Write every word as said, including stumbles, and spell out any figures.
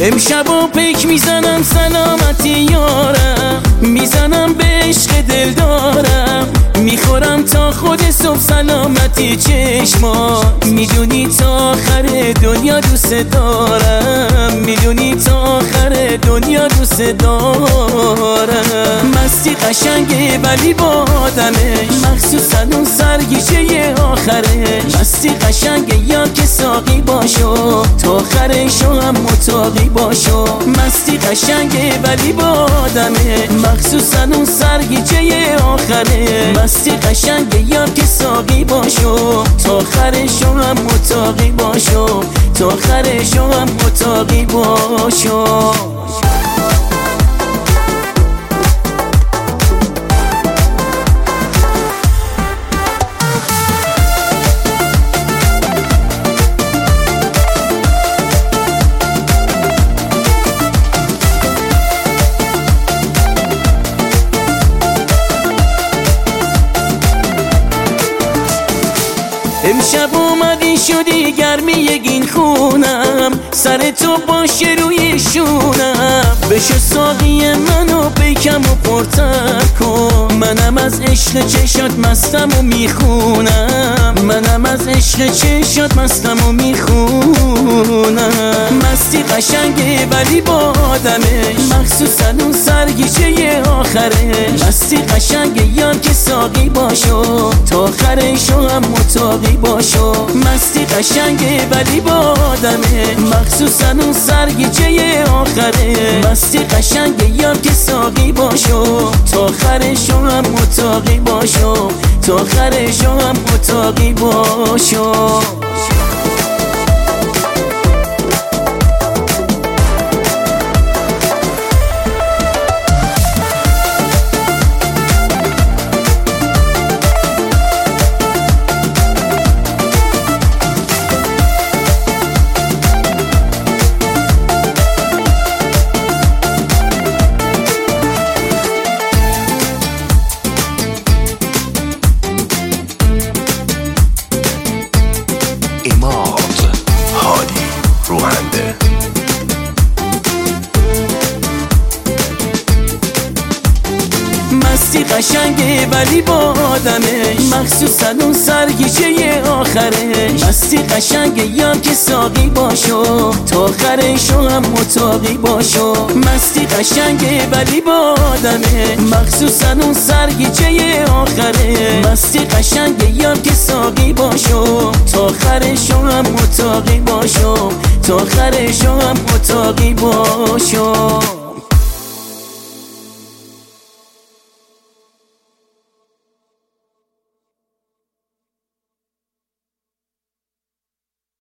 امشب و پیک میزنم سلامتی یارم، میزنم به عشق دل دارم، میخورم تا خود صبح سلامتی چشما. میدونی تا آخر دنیا دوست دارم، میدونی تا آخر دنیا دوست دارم. مستی قشنگه ولی با آدمش، مخصوصا اون سرگیجه آخرش. مستی قشنگه یا که ساقی باشو، تا آخرشو هم متاقی باشو. مستی قشنگه ولی با آدمه، مخصوصا اون سرگیجه آخره. مستی قشنگه یا که ساقی باشو، تا آخرشو هم متاقی باشو، تا آخرشو هم متاقی باشو. امشب اومدی شدی گرمی این خونم، سر تو باشه روی شونم. بشو ساقی منو بیکم و پرتر کن، منم از عشق چشات مستم و میخونم. منم از عشق چشات مستم و میخونم. مستی قشنگه ولی با آدمش، مخصوصا اون سرگیجه آخرش. مستی قشنگه یا که ساقی باشو، تا آخرشو هم متاقی باشو. مستی قشنگه ولی با آدمه، مخصوصا اون سرگیجه آخره. مستی قشنگه یا که ساقی باشو، تا آخرشو هم متاقی باشو، تا آخرشو هم متاقی باشو. مستی قشنگه ولی با آدمش، مخصوصا اون سرگیجه آخرش. مستی قشنگه یا که ساقی باشو، تا آخرشو هم متاقی باشو. مستی قشنگه ولی با آدمه، مخصوصا اون سرگیجه آخره. مستی قشنگه یا که ساقی باشو، تا آخرشو هم متاقی باشو، تا آخرشو هم متاقی باشو.